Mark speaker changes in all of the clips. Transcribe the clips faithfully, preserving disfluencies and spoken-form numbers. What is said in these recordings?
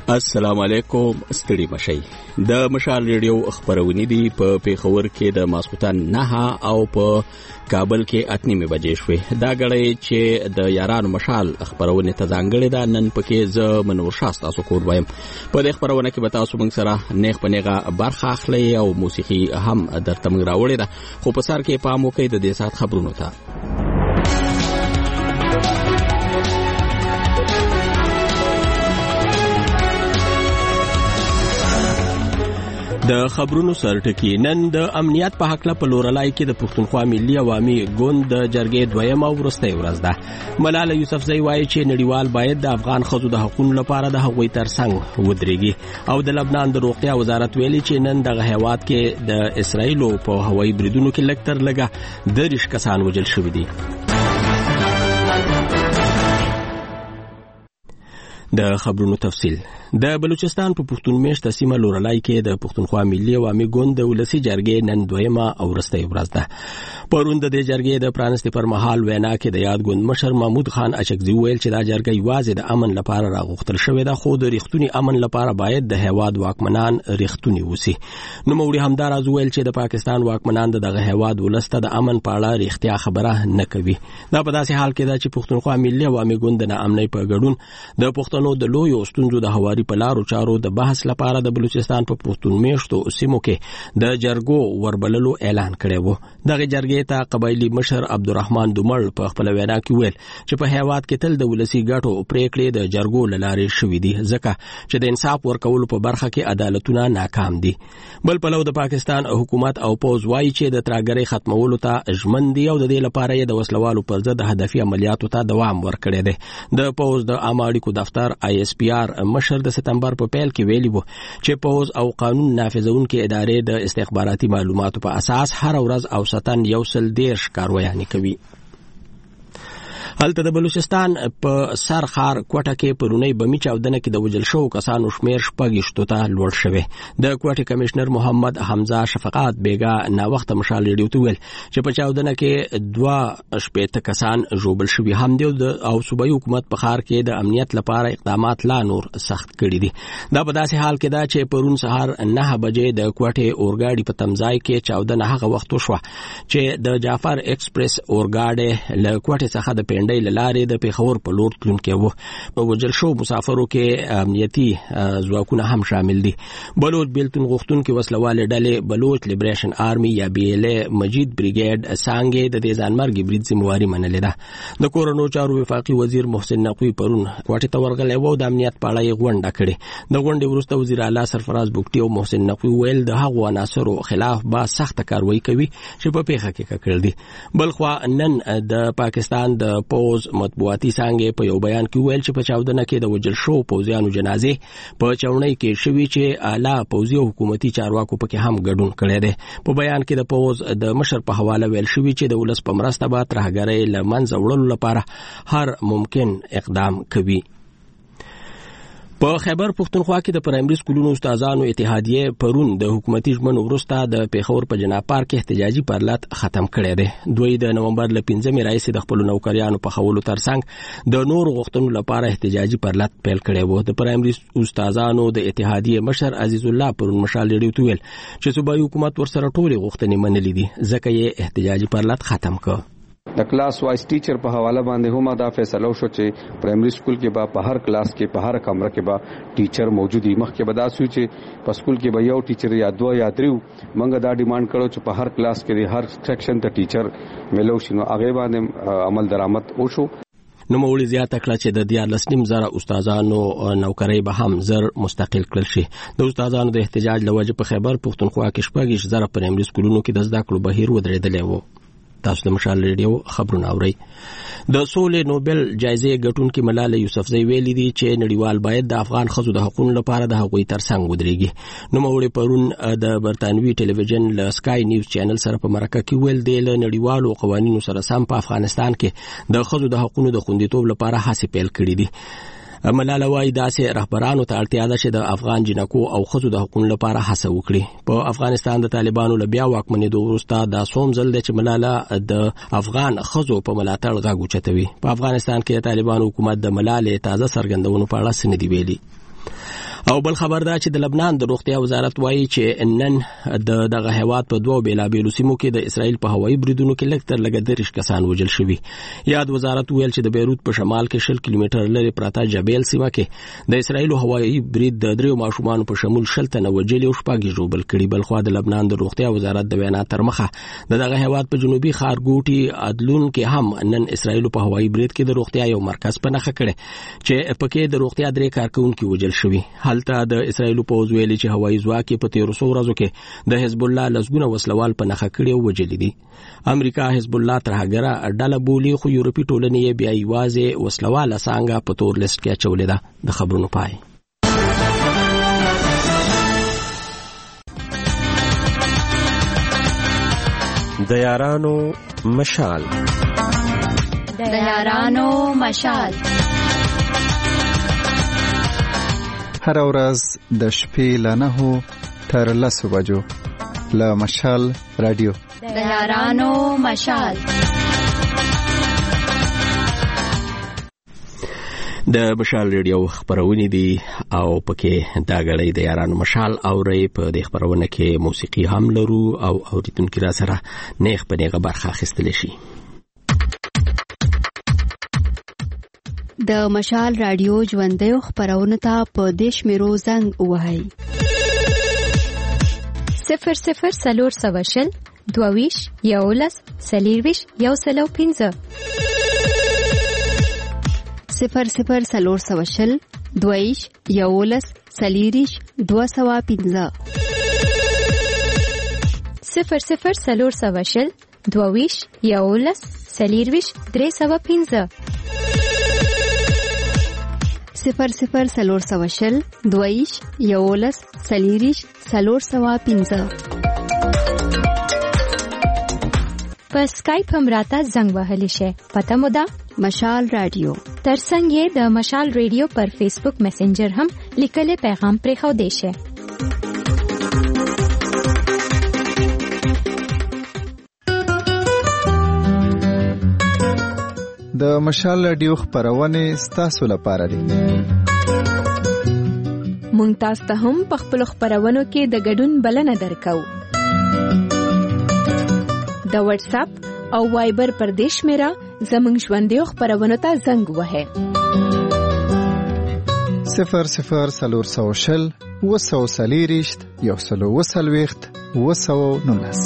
Speaker 1: السلام علیکم. ستړي مشئ. د مشال ریډیو خبرونه دي په پیښور کې د ماسکوتن نه او په کابل کې اتنیمه بجې شوې. دا غړې چې د یارانو مشال خبرونه ته ځانګړې ده. نن پکې ز منور شاست تاسو کور وایم. په دې خبرونه کې به تاسو موږ سره نیغ په نیغه برخه اخلي او موسیقي هم درته موږ راوړې ده. خو په سر کې پام وکړئ د دې سات خبرونو ته. د خبرونو سرټکی. نن د امنیت په حق له پلورلای کې د پښتونخوا ملي عوامي ګوند د جرګې دویمه ورسته ورځ ده. ملاله یوسفزۍ وایي چې نړیوال باید د افغان خزو د حقوقو لپاره د هغوی ترڅنګ ودرېږي. او د لبنان د روغتیا وزارت ویلي چې نن د هیواد کې د اسرایل په هوایي بریدونو کې لکتر لګه د ریش کسان وجل شوي دي. د خبرونو تفصیل. د بلوچستان په پښتون میشته سیمه لورلای کې د پښتونخوا ملي عوامي ګوند د ولسی جرګې نن دویمه او ورسته ورځ ده. پرون د دې جرګې د پرانستې پر مهال وینا کې د یاد ګوند مشر محمود خان اچکزي ویل چې دا جرګه یوازې د امن لپاره راغوښتل شوې ده، خو د ریښتونی امن لپاره باید د هیواد واکمنان ریښتونی وسی. نو موري همدارز ویل چې د پاکستان واکمنان دغه هیواد ولسته د امن په اړه ریښتیا خبره نه کوي. دا په داسې حال کې ده چې پښتونخوا ملي عوامي ګوند د امنۍ په ګډون د پښتنو د لوی ستونزو د هواري په لارو چارو د بحث لپاره د بلوچستان په پښتون میشتو سیمو کې د جرګو وربللو اعلان کړی و. دغه جرګې ته قبایلی مشر عبدالرحمن دومل په خپل وینا کې ویل چې په هیواد کې تل د ولسی ګټو پریکړې د جرګو لارې شوې دي، ځکه چې د انصاف ورکولو په برخه کې عدالتونه ناکام دي. بل پلو د پاکستان حکومت او پوز وایي چې د ترهګرۍ ختمولو ته ژمن دي او د دې لپاره یې د وسلوالو پر ضد هدفي عملیاتو ته دوام ورکړی دی. د پوز د عامه اړیکو دفتر آی اس پی آر مشر د ستمبر په پیل کې ویلي وو چې پوز او قانون نافذونکو ادارې د استخباراتي معلوماتو په اساس هر ورځ اوسطاً یو سل دیرش کاروایانې کوي. هلته د بلوچستان په سرخار کوټه کې پرونی بمی چاودنه کې د وجل شو کسانو شمیر شپږشتو ته لوړ شوی. د کوټه کمشنر محمد حمزه شفقات بیگا نا وخت مشال ریډیو ته ویل چې په چاودنه کې دوه شپېته کسان ژوبل شوي هم دي او صوبایي حکومت په ښار کې د امنیت لپاره اقدامات لا نور سخت کړي دي. دا په داسې حال کې ده چې پرون سهار نه بجې د کوټه اورګاډي په تمځای کې چاودنه هغه وخت وشوه چې د جعفر ایکسپریس اورګاډي له کوټه څخه د د لارې د پیښور په لور تلونکي وو. په وجل شو مسافرو کې امنیتي ځواکونه هم شامل دي. بلوچ بیلتون غوښتونکي وسلواله ډلې بلوچ لیبریشن آرمي یا بی ال ای مجید بریګیډ سانګې د دې ځانمرګي برید ذمہواری منلې ده. د کورونو چارو وفاقي وزیر محسن نقوی پرون کوټه ته ورغلی وو. د امنیت په اړه یې غونډه کړې. د غونډې وروسته وزیر اعلی سرفراز بوکټي او محسن نقوی ویل د هغو عناصرو خلاف با سخت کاروایی کوي چې په پیښه کې کړل دي. بلخوا نن د پاکستان د پوز مطبوعاتي څنګه په یو بیان کې ویل چې په چاودنه کې د وجل شو پوزیانو جنازې په چاونۍ کې شوي چې اعلی پوزي او حکومتي چارواکو پکې هم ګډون کړی دی. په بیان کې د پوز د مشر په حواله ویل شوی چې د ولس په مرسته به ترهګرۍ له منځه وړلو لپاره هر ممکن اقدام کوي. په خیبر پښتونخوا کې د پرایمري سکولونو استادانو اتحادیه پرون د حکومتي ژمنو وروسته د پیښور په جناب پارک احتجاجي پرلط ختم کړی دی. دوی د نومبر ل پنځمې راځي د خپل نوکریانو په خولو ترڅنګ د نور غوښتنو لپاره احتجاجي پرلط پیل کړی وو. د پرایمري استادانو د اتحادیه مشر عزیز الله پرون مشال ریډیو ته ویل چې صوبایي حکومت ورسره ټولې غوښتنې منلې دي، ځکه یې احتجاجي پرلط ختم کړ.
Speaker 2: د کلاس وایز ټیچر په حواله باندې هم دا فیصله وشو چې پرایمري سکول کې به په هر کلاس کې په هر کمره کې به ټیچر موجود وي. مخکې به دا سوي چې په سکول کې به یو ټیچر یا دوه یا درې موږ دا ډیماند کړو چې په هر کلاس کې هر سیکشن ته ټیچر ملو شي. نو هغه باندې عمل درآمد وشو.
Speaker 1: نو مولي زیاته کړه چې د دیار لسنیم زره استادانو نوکرۍ به هم زر مستقل کړل شي. د استادانو د احتجاج لوجه په خیبر پښتونخوا کې شپږ زره پرایمري سکولونو کې د زده کړو بهیر ودرېدلی وو. تاسو د مشال ریډیو خبرونه اورئ. د سولې نوبل جایزې ګټونکي ملاله یوسفزۍ ویلي دي چې نړیوال باید د افغان ښځو د حقوقو لپاره د هغوی ترڅنګ ودرېږي. نوموړي پرون د برتانوي ټلویزیون له سکای نیوز چینل سره په مرکه کې ویل دی له نړیوالو قوانینو سره سم په افغانستان کې د ښځو د حقوقو د خوندیتوب لپاره هڅې پیل کړې دي. ملاله وايي داسې رهبرانو ته اړتیا ده چې د افغان جنکو او ښځو د حقوقو لپاره هڅه وکړي. په افغانستان د طالبانو له بیا واکمنېدو وروسته دا څوم ځل دی چې ملاله د افغان ښځو په ملاتړ غږ اوچتوي. په افغانستان کې د طالبانو حکومت د ملالې تازه څرګندونو په اړه څه نه دي ویلي. او بل خبر دا چې د لبنان د روغتیا وزارت وایي چې نن د دغه هیواد په دوه بیلابیلو سیمو کې د اسرائیل په هوایي بریدونو کې لږ تر لږه دېرش کسان وژل شوي. یاد وزارت ویل چې د بیروت په شمال کې شل کیلومتر لرې پراته جبیل سیمه کې د اسرائیل هوایي برید د دریو ماشومان په شمول شل تنه وژلي او شپږ ژوبل کړي. بل خو د لبنان د روغتیا وزارت د وینا تر مخه د دغه هیواد په جنوبي ښارګوټي عدلون کې هم نن اسرائیل په هوایي برید کې د روغتیا یو مرکز په نخښه کړي چې پکې د روغتیا درې کارکونکو وژل شوي. هلته د اسرائیل پوځ ویلي چې هوایي ځواک په تیرو څو ورځو کې د حزب الله لسګونه وسلوال په نخښه کړي او وژلي دي. امریکا حزب الله ترهګره ډله بولي خو یورپي ټولنې بیا یوازې وسلواله څنګه په تور لیست کې اچولې ده. د خبرونو پای.
Speaker 3: د یارانو مشال
Speaker 4: د یارانو مشال
Speaker 5: هر ورځ د شپې له نهو تر لسو بجو له مشال رادیو
Speaker 4: د یارانو مشال.
Speaker 1: د مشال ریډیو خبرونه دي او پکې دا غړې د یارانو مشال اوري. په دې خبرونه کې موسیقي هم لرو او اوریدونکو را سره نیغ په نیغه برخه اخیستل شي.
Speaker 6: د مشال رادیو ژوندۍ خبرونه ته په دیش میرو زنګ وهاي
Speaker 7: صفر صفر سلور سواشل دوویش یولس سلیرویش یو سلو پینزه
Speaker 6: صفر صفر سلور سواشل دوویش یولس سلیریش دو سوا پینزه
Speaker 7: صفر صفر سلور سواشل دوویش یولس سلیرویش درې سوا پینزه
Speaker 6: صفر صفر سلور سواشل دوویش یولس سلیریش سلور سوا پینزه.
Speaker 7: په سکایپ هم راته زنګ وهلی شي. پته مو ده
Speaker 6: مشال رادیو.
Speaker 7: ترڅنګ یې د مشال رادیو پر فیسبوک میسنجر هم لیکل پیغام پرې خو دی شي.
Speaker 5: د مشال رادیو خبرونه ستاسو لپاره دي.
Speaker 8: مونږ تاسو ته هم په خپل خبرونو کې د ګډون بلنه درکو. د واتس اپ او وایبر پر دیش میرا زمنګ ژوندۍ خبرونه ته زنګ وهه
Speaker 5: صفر صفر سلور سوشل وسو سلیریشت یو سلو وسلويخت وسو نونس.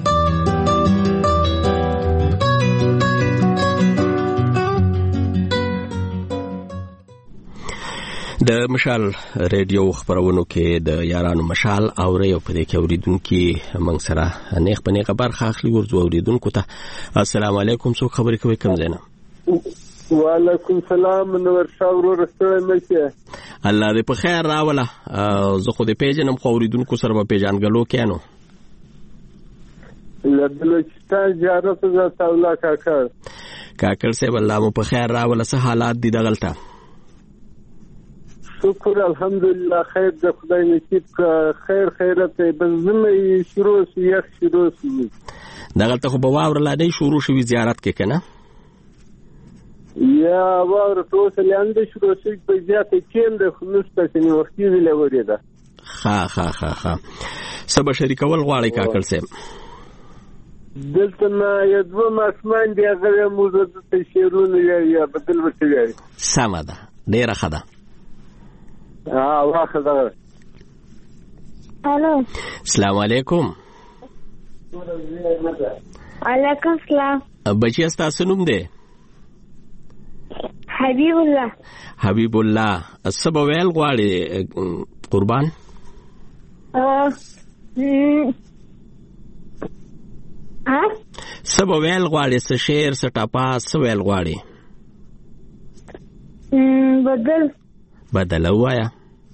Speaker 1: د مشال ریډیو خبرونو کې د یارانو مشال اوري او په دې کې اوریدونکو موږ سره نیغ په نیغه برخه اخلي. ورځو اوریدونکو ته السلام علیکم. څو خبرې کوي کوم زینا؟
Speaker 9: وعلیکم السلام. نور شاورو رسول مشه
Speaker 1: الله دې په خیر راوله. زه خو دې پیژنم خو اوریدونکو سره په پیژانګلو کې نو
Speaker 9: لبلوچستان زیارت ز تاولا کاکر
Speaker 1: کاکر سه الله مو په خیر راوله. څه حالات دي دغلطه؟
Speaker 9: شکر الحمدلله خیر د خدای نصیب کا خیر خیرت بزمه شروع یخ شروع شي.
Speaker 1: دغلطه خو بواور لا نه شروع شوی زیارت کې کنه
Speaker 9: یا واور ټول لاندې شروع شي په زیاته کې د خلوص په سني وختي ویل وریده.
Speaker 1: ها ها ها ها سبا شریکول غواړي کاکل سم
Speaker 9: دلته نه یو ماسمان دی هغه موزه د شیرونه یا بدل وشي.
Speaker 1: سمه ده ډیره ښه ده.
Speaker 9: ها واخه ده.
Speaker 10: الو
Speaker 1: السلام علیکم.
Speaker 10: علیکم السلام.
Speaker 1: بچی تاسو نوم دی؟
Speaker 10: حبیب الله.
Speaker 1: حبیب الله. سبا ویل غواړي قربان؟
Speaker 10: ا ها
Speaker 1: سبا ویل غواړي څه شعر څه ټاپا څه ویل غواړي؟
Speaker 10: بدل
Speaker 1: بدل وایا.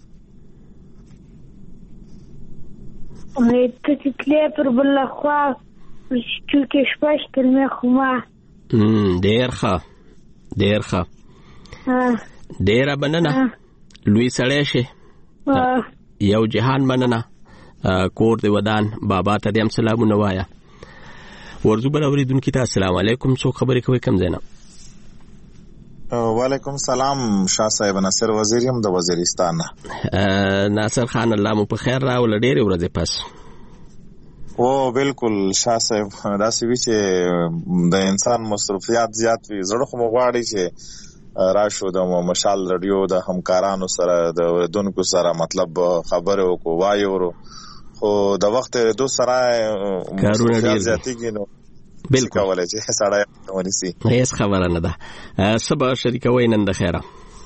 Speaker 10: وای ته چې پر بل خوا چې کې شپږ کلمې خو ما
Speaker 1: ډیر ښه ډیر ښه ډیر مننه. لوی سړی شي. یو جهان مننه. کور دی ودان بابا ته دیم سلامونه وایا. ورزو بل اوریدونکو ته السلام علیکم. څو خبرې کوي کم زینا؟
Speaker 11: وعلیکم سلام شاه صاحب. ناصر وزیر یم د وزیرستان.
Speaker 1: ناصر خان الله مو په خیر راول ډېر ورځې پس.
Speaker 11: او بالکل شاه صاحب داسې وی چې د انسان مصروفیات زیات وي، زړه خو مغواړي چې راشو د مشال رادیو د همکارانو سره د اوریدونکو سره مطلب خبرو کو وایو، خو د وخت دو سره مصروفیات زیاتېږي نو بالکل کولای چې سړی ونیسي.
Speaker 1: هیڅ خبره نه ده. سبا شریکوي نن د خیره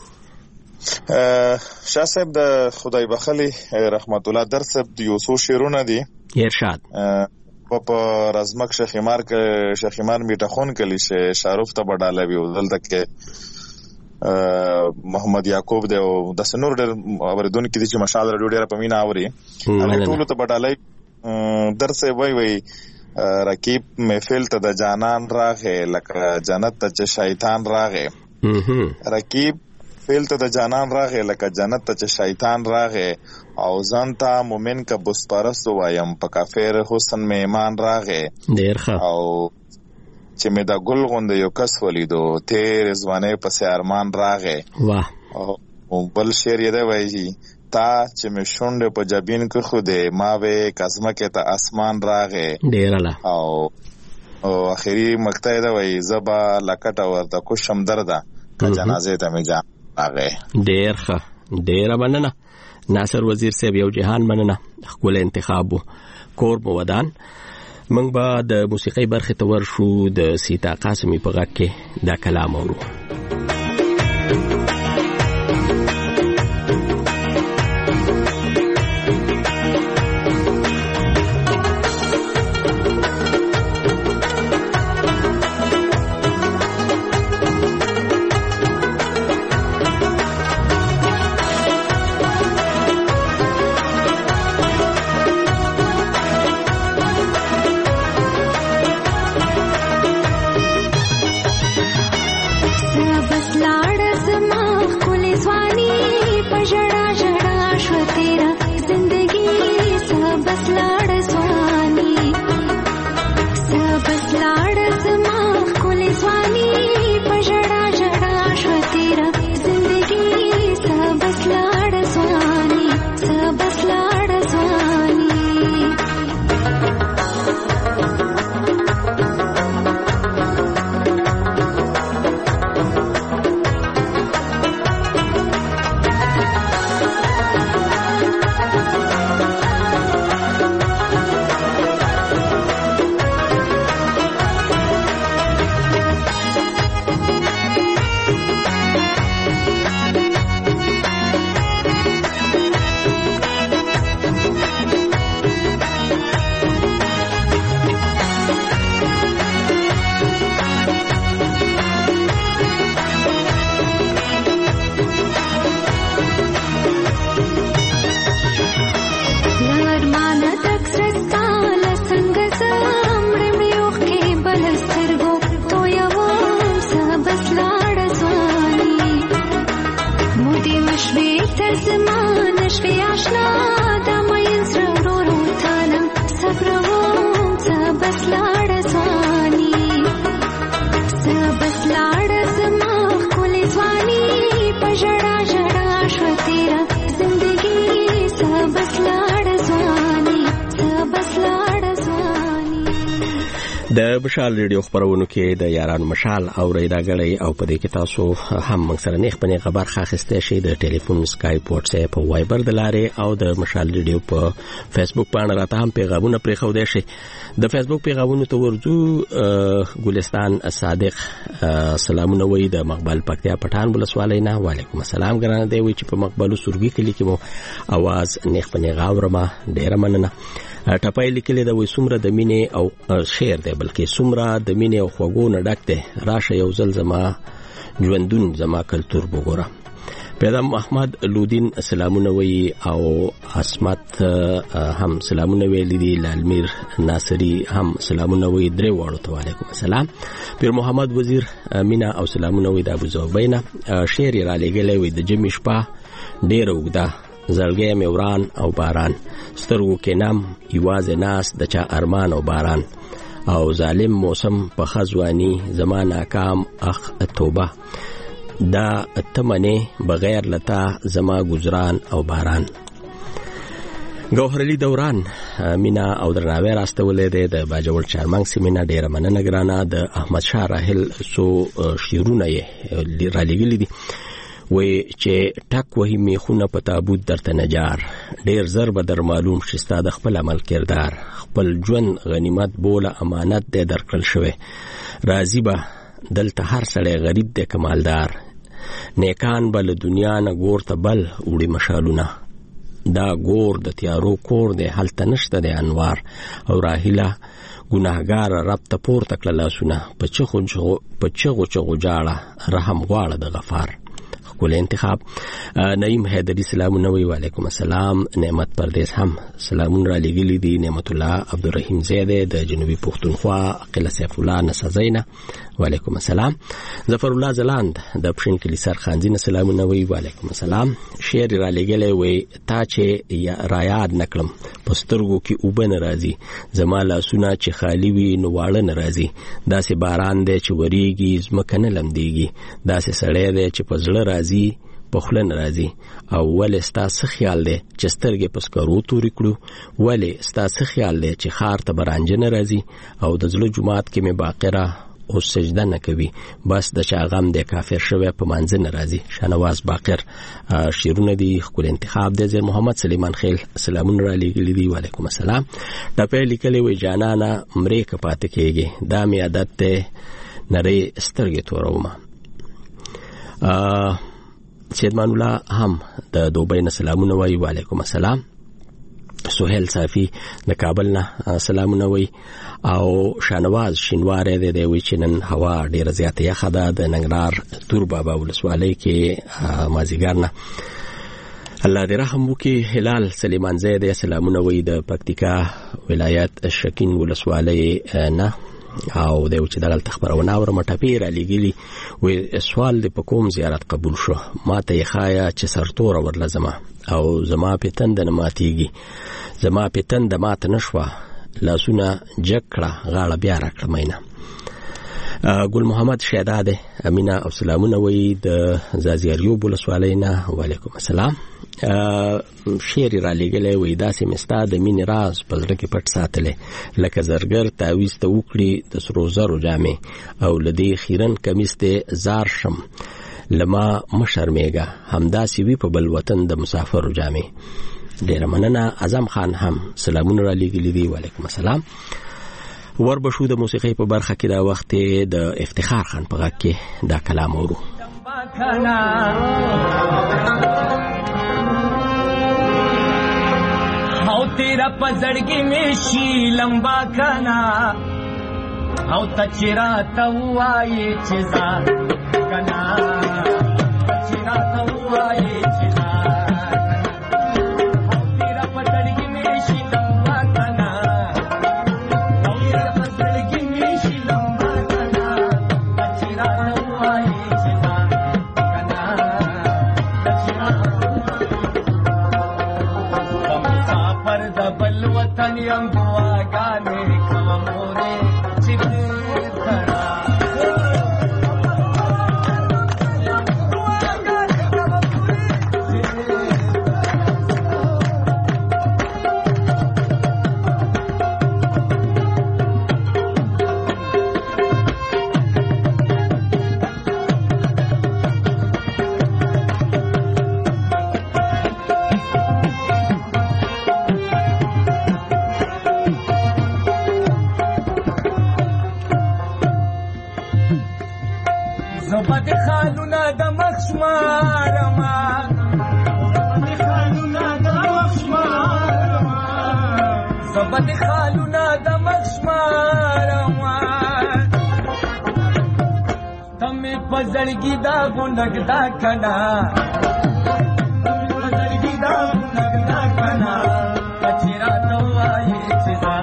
Speaker 11: شاه صاحب د خدای بخلی رحمت الله در صاحب د یو څو شعرونه دي
Speaker 1: ارشاد
Speaker 11: په په رزمک شخیمار ک شخیمار میټخون کلی شه شاروف ته بډاله وی دلته کې محمد یعقوب دی او د سنور ډېر اوریدون کې چې مشال رادیو ډېر په مینا اوري هغه ټول ته بډاله در صاحب وای وای رکیب محفل ته د جانان راغې لکه جنت ته چې شیطان راغې. رکیب فعل ته د جانان راغې لکه جنت ته چې شیطان راغې، او ځان ته مومن که بت پرست وایم په کافر حسن مې ایمان راغې.
Speaker 1: ډېر ښه.
Speaker 11: او چې مې د ګل غوندې یو کس ولیدو تیر ځوانۍ پسې ارمان راغې.
Speaker 1: واه.
Speaker 11: او بل شعر یې دی وایي تا چې مې شونډې په جبین کې خودې ما وې کزمکې ته اسمان راغې.
Speaker 1: ډېره له.
Speaker 11: او او اخري مقطع دی وایي زه به لکټه ورته کوشم درده که جنازې ته مې جان راغې.
Speaker 1: ډېر ښه، ډېره مننه ناصر وزیر صاحب. یو جهان مننه، ښکلی انتخاب و. کور مو ودان. موږ به د موسیقۍ برخې ته ورشو. د سیتا قاسمي په غږ کې دا کلام اورو. د مشال ریډیو خبرونو کې د یارانو مشال او ریډاګړی او په دې کې تاسو هم موږ سره نیخ پنې خبر خاصه شي د ټلیفون سکایپ واتس اپ او وایبر د لارې او د مشال ریډیو په فیسبوک باندې راته هم پیغامونه پرې خو دی شي. د فیسبوک پیغامونو ته ورځو. ګلستان صادق سلامونه وای د مقبل پکتیا پټان ولسوالۍ نه. وعلیکم السلام ګرانه دی وای چې په مقبل سورګي کلی کې مو आवाज نیخ پنې غاورما ډیره مننه. ټپای لیکل د وې سمره د مینې او شعر دی بلکې سمره د مینې او خوګو نه ډک دی. راشه یو ځل زما ژوندون زما کلتور وګوره. پیغام احمد لودین سلامونه وی او اسمت هم سلامونه ویل دي. لالمیر ناصری هم سلامونه وی. درې واړو ته وعلیکم السلام. پیر محمد وزیر مینا او سلامونه وی د ابو زوبینا. شعر را لګلې وی د جمی شپه ډیر وګدا زلګې مې وران او باران سترګو کې نام یوازې ناس د چا ارمان او باران او ظالم موسم په خزوانی زمان ناکام اخ توبه دا تمنه بغیر لتا زما گزاران او باران. ګوهر علي دوران مینا او درناوی راستولې ده د باجوړ چارمنګ سیمینار ډیره مننه ګرانه. د احمد شاه راحل سو شیرونه یې را لګلې دي وې چې ټک وهي میخونه په تابوت درته نجار ډیر زر به در معلوم شستا د خپل عمل کردار خپل ژوند غنیمت بوله امانت دې درکړل شوی راضی به دلته هر سړی غریب دې کمالدار نیکان بل دنیا نه ګور ته بل وړي مشالونه دا ګور د تیارو کور دې هلته نشته د انوار او راهیله ګناهګار رب ته پورته کړل لاسونه په چغو په چغو چغو جاړه رحم غواړه د غفار. کول انتخاب نعیم حیدری سلامونه وی وعلیکم السلام. نعمت پردیس هم سلامونه را لګلی دي. نعمت الله عبدالرحیم زیده د جنوبي پښتونخوا قله سیف الله نسزینه وعلیکم السلام. ظفر الله زلاند د پښین کلی سرخانزینه سلامونه وی وعلیکم السلام. شعر را لګلی وی تا چې را یاد نکړم پسترګو کې وبن راځي زما لاسونه چې خالی وي نو واړه ناراضي داسې باران دی چې وریږي زمکه نه لمديږي داسې سړی دی چې پزړه راځي په خوله ناراضي او ولې ستاسو خیال دی چې سترګې پسکرو تورې کړو ولې ستاسو خیال دی چې خار ته برانجه ناراضي او د زړه جماعت کې مې باقره او سجده نه کوي بس د چا غم د کافر شوی په منځ ناراضي. شنواز باقر شیرونه دي خپل انتخاب د زیر محمد سلیمان خیل سلامون را لګلی دي وعلیکم السلام. د په لیکلې وی جانانا مړې کپات کېږي دا می عادت ته نری سترګې تورومه. ا سیدمان الله هم د دوبۍ نه سلامونه وی وعلیکم السلام. سهیل صافی د کابل نه سلامونه وی او شانواز شینواره د دې وی چې نن هوا ډیره زیاته یخه ده د ننګرهار تور بابا ولسوالۍ کې مازیګر نه الله دې رحم وکړي. هلال سلیمان زید سلامونه وی د پکتیکا ولایت شکین ولسوالۍ نه او د چې دغه خبرونه اورم ټپیر علیګلی وی سوال د پکوم زیارت قبول شو ماته یې خایا چې سرتور ورلزمه او زما په تند نه ماتيږي زما په تند ماته نشوه لاسونه جکړه غاړه بیا راکړه مینه. ګل محمد شهداد امینا او سلامونه وی د زازیاریو ولسوالۍ نه وعلیکم السلام. شعر را لګلې وې داسې مستا د مين راز په ځړ کې پټ ساتلې لکه زرګر تعویز ته وکړي د سرو زرو جامې او لدی خیرن کمیس ته زار شم لما مشرمېګه همداسې وی په بل وطن د مسافر جامې. ډیر مننه. اعظم خان هم سلامونه را لګلې دي وعلیکم السلام. وربشو د موسیقي په برخه کې دا وخت د افتخار خان په غږ کې دا کلام اورو.
Speaker 12: او تیرا پزړګي مې شي لمبا کنا او تچرا توای چې ځا کنا تچرا توای چې ځا او تیرا پزړګي مې شي لمبا کنا او تیرا پزړګي مې شي لمبا کنا تچرا توای چې ځا کنا تچرا پر د بل وطن یم دعاګانې کوم مورې چې دې کړه زبد خالونه د مخشمارما زبد خالونه د مخشمارما زبد خالونه د مخشمارما تمه پزړګي دا ګونګدا کنا پزړګي دا ګونګدا کنا کچرا توای چې ځا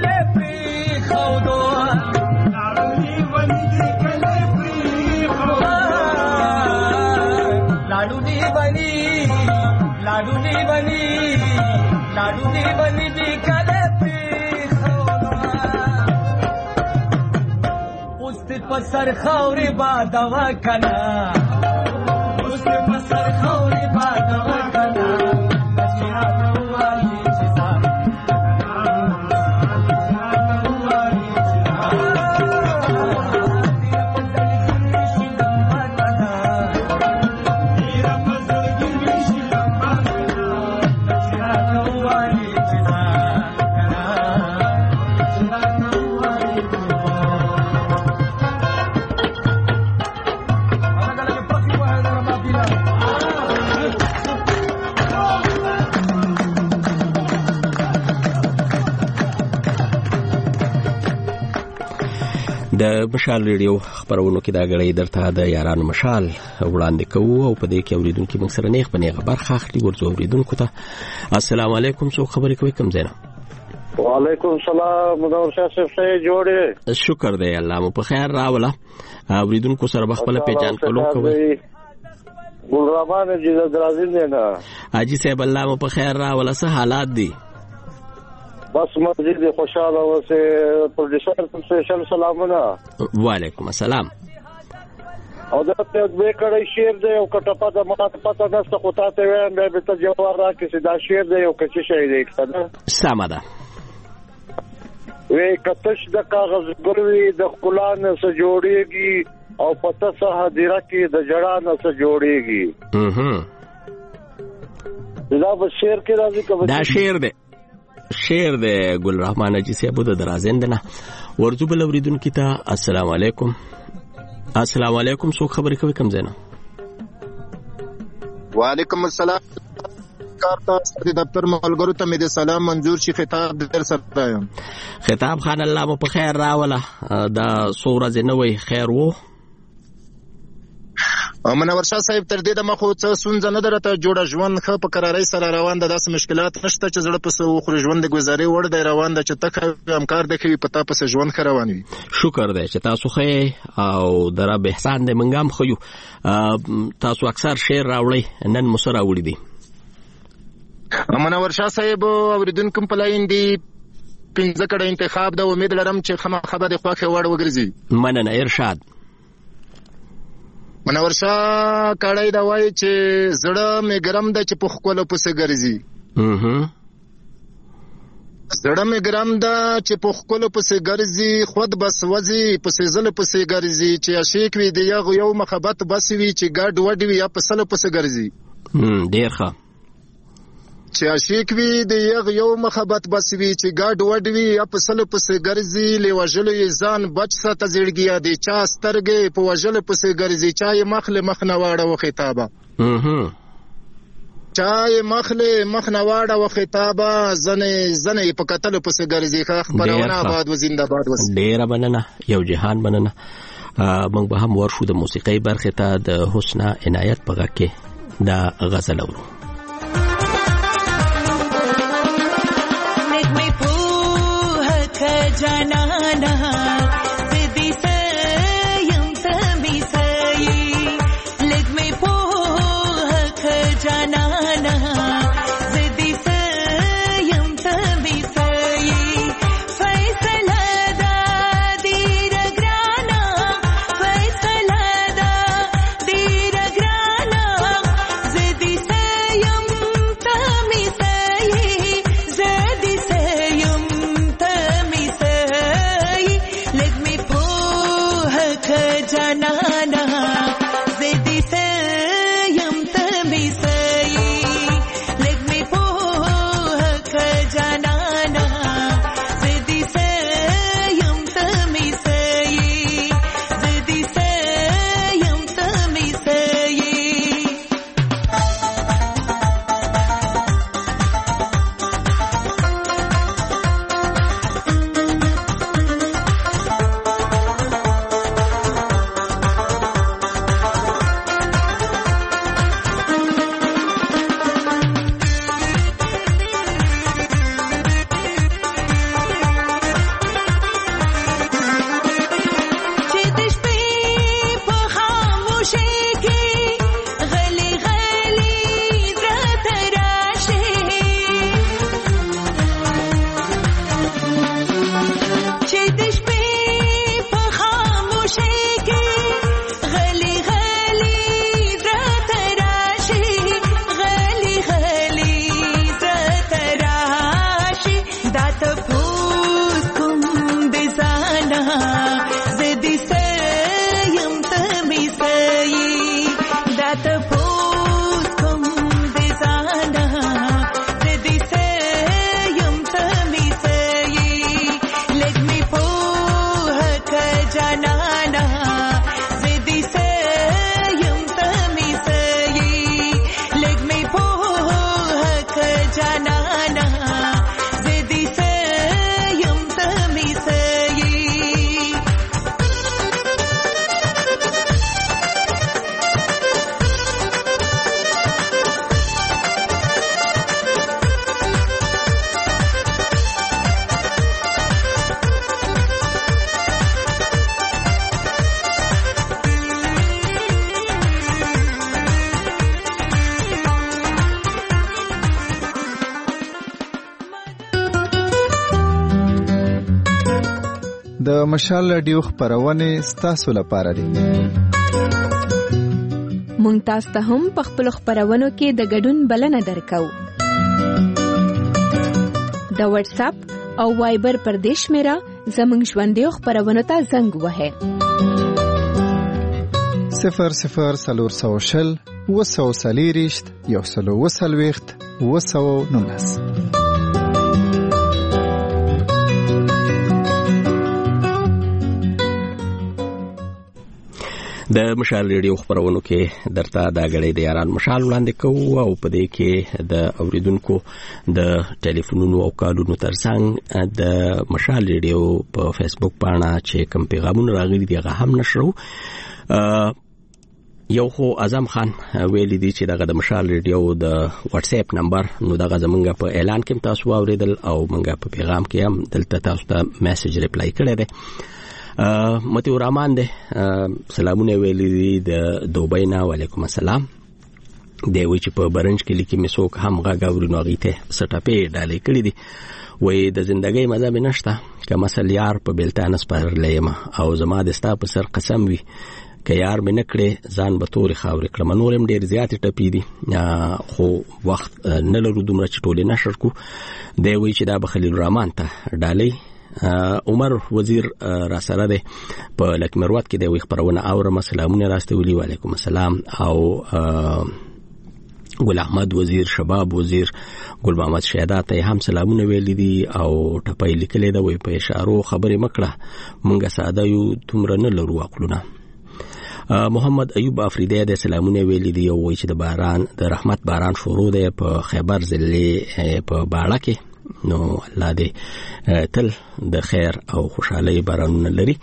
Speaker 12: کله پری خودو لاړونی بنی دی کله پری خودو لاړونی بنی لاډونی بنی لاډونی بنی دی کله پری خودو اوس په سر خاورې باد وکنا اوس په سر خاورې باد وکنا
Speaker 1: د مشال ریډیو خبرونو کې دا غړې درته د یارانو مشال وړاندې کوو او په دې کې اوریدونکو موږ سره نیغ بنې خبر خاخلي ورځو اوریدونکو ته السلام علیکم څو خبرې کوي کوم زینا
Speaker 13: وعلیکم السلام منور شاه صاحب څنګه جوړې
Speaker 1: شکر دی الله مو په خیر راوله اوریدونکو سره بخپل پیژان کولو کوي
Speaker 13: ګل رحمان جی درازین نه
Speaker 1: اجي صاحب الله مو په خیر راوله څه حالات دي
Speaker 13: بس مزید خوشاله اوسه پروډوسر ته سپیشل سلامونه
Speaker 1: وعلیکم السلام
Speaker 13: او دا ته به کړی شیر دی او کټپا د ماته پته نشته خو تاسو وایم به ته جواب راکې چې دا شیر دی او کچې شي دی ښه
Speaker 1: سم ده
Speaker 13: وی کتش د کاغذ ګروي د خلان سره جوړيږي او پته سره حاضر کې د جړان سره جوړيږي
Speaker 1: اها
Speaker 13: دا به شیر کې راځي کوم
Speaker 1: دا شیر دی شیر د ګل رحمان اجي صاحب د درازند نه ورځو بل اوریدونکو ته السلام علیکم السلام علیکم څو خبرې کوي کوم زینا
Speaker 14: وعلیکم السلام کارتا د دفتر ملګرو ته مې د سلام منظور شي خطاب در سره یم
Speaker 1: خطاب خان الله مو په خیر راوله دا سوره زنوي خیر وو
Speaker 14: منور شاه صاحب تر دې د مخه څه سونځ نه درته جوړه ژوند خه په قرارۍ سره روان ده داسې مشکلات نشته چې زړه پس خو ژوند د گزارې وړ دی روان ده چې تک امکار د کوي پتا پس ژوند خ روان وي
Speaker 1: شکر دی چې تاسو خې او در به احسان د منګام خو تاسو اکثر شعر راوړی نن مسره وړي دي
Speaker 14: منور شاه صاحب اوریدونکو په لاین دی پنځه کړه انتخاب د امید لرم چې خمه خبره خوخه وړ وګرځي
Speaker 1: مننه ارشاد
Speaker 14: منور شاه کړای دا وای چې زړه مې ګرم ده چې په خپل پسې ګرځي
Speaker 1: اها
Speaker 14: زړه مې ګرم ده چې په خپل پسې ګرځي خود بس وځي پسې زل پسې ګرځي چې عاشق وي دی یو محبت بس وي چې ګډ وډ وي یا پسل پسې ګرځي
Speaker 1: ډیر ښه
Speaker 14: چې عاشق وي دی یو محبت بس وي چې ګډ وډ وي یا پسل پسې ګرځي لوجل یې ځان بچ ساته زړګیا دی چا سترګې په وجل پسې ګرځي چا یې مخله مخ نه واړه و خطابه
Speaker 1: اها
Speaker 14: چا یې مخله مخ نه واړه و خطابه زنه زنه په قتل پسې ګرځي خبرونه آباد و زنده باد وس
Speaker 1: ډیر مننه یو جهان مننه موږ به هم ورشو د موسیقي برخه ته د حسنا عنایت پغه کې دا غزل اورو
Speaker 15: جانانا زدی سیم سمی سی لگ میں پوہ جانانا زدی سیم سمی سی فیصلہ دا دیر گرانا فیصلہ دا دیر گرانا زدی سیم سمی سی زدی سیم
Speaker 5: د مشال رادیو خبرونه ستاسو لپاره دي.
Speaker 8: مونږ تاسو ته هم په خپل خبرونو کې د ګډون بلنه درکو. د واتس اپ او وایبر پر دیش میرا زمنګ ژوندې خبرونه ته زنګ وهه
Speaker 5: صفر صفر سلور سوشل وسو سلیریشت یو سلو وسلويخت وسو نونس.
Speaker 1: د مشال ریډیو خبرونو کې درته دا غړې د یاران مشال وړاندې کوو او په دې کې د اوریدونکو د ټلیفونونو او کالونو ترڅنګ د مشال ریډیو په فیسبوک باندې چې کوم پیغامونه راغلي دي هغه هم نشرو. یو خو اعظم خان ویلي دي چې دغه د مشال ریډیو د واتس اپ نمبر نو دغه زمونږ په اعلان کې تاسو اوریدل او مونږ په پیغام کې هم دلته تاسو ته میسج ریپلای کړی دی. متیو رحمان ده سلامونه ویلي دي د دوبۍ نه. وعلیکم السلام. دی وی چې په برنج کې لیکي مسوک هم غاغوري نوغیته سټاپې ډالې کړې دي. وې د ژوندۍ مزه به نشته کما سلیار په بلتان سپارلېم او زما د ستا په سر قسم وی که یار مې نکړې ځان به تورې خاورې کړم. نورم ډېر زیاتې ټپې دي خو وخت نه لرو دومره چې ټولې نشر کو. دی وی چې دا به خلیل الرحمن ته ډالې. عمر وزیر را سره ده په لک مروت کې د وی خبرونه اورم. سلامونه راسته ویلي. وعلیکم السلام. او ګل احمد وزیر شباب وزیر ګل محمد شهادت هم سلامونه ویلي دي او ټپای لیکلې ده وی په اشارو خبرې مکړه مونږه ساده یو تمره نه لرو عقلونه. محمد ایوب افریدی د سلامونه ویلي دي او وی چې د باران د رحمت باران شروع ده په خیبر ضلع په باړه کې. نو الله دې تل د خیر او خوشحالي بارانونه لري.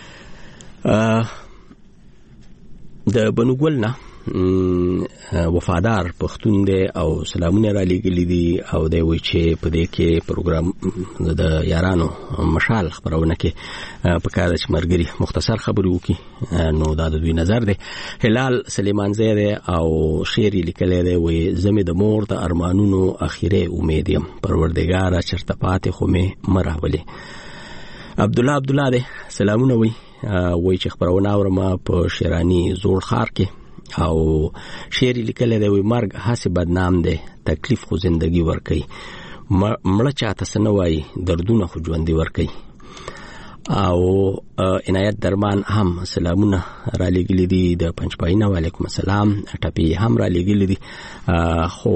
Speaker 1: د بنوګل نه وفادار پښتون دی او سلامونه را لېږلي دي او دی وی چې په دې کې پروګرام د یارانو مشال خبرونه کې په کار چې مرګري مختصر خبرې وکي. نو دا د دوی نظر دی. هلال سلیمان زیره او شعر لیکلی دی وی زمې د مور د ارمانونو اخیره امید يم پروردګار چرته پاتې خو مې مراولي. عبد الله عبد الله دی سلامونه وی وی چې خبرونه اورم په شیرانی زوړ خار کې او شعر لیکل دی وی مرګ هسه بدنام دی تکلیف خو زندگی ور کوي مړه چاته سنوي دردونه خو ژوند ور کوي. او عنایت درمان هم سلامونه را لګلی دي د پنځپاینه. وعلیکم السلام. ټپی هم را لګلی دي خو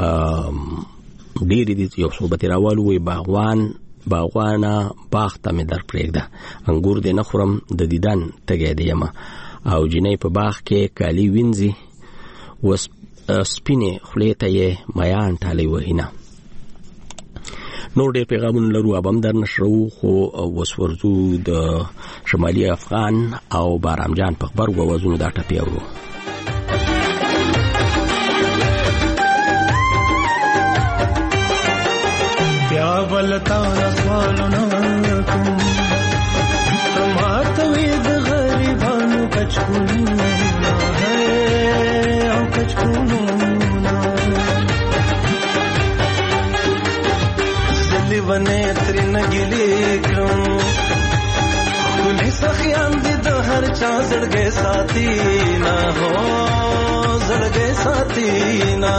Speaker 1: ډیر دي یو صحبت راوالو وی باغوان باغوانا باغ ته مې در پرېږده انګور دې نه خورم د دیدن تګې دی یم او جنې په باغ کې کالی وینځي وس سپینې خولې ته یې میان ټالې وهینه. نور ډېر پیغامونه لرو ابم در نشرو خو وسورزو د شمالي افغان او بارام جان په خبر ووازونو دا ټپی اورو.
Speaker 12: بیا ولتا رسوالونه کوم ماتوي د غریبانو کچکونو او کچکونو زلی ونه ترنه ګلی کوم کله سخیان دي د هر چا زړګي ساتي نه هو زړګي ساتي نه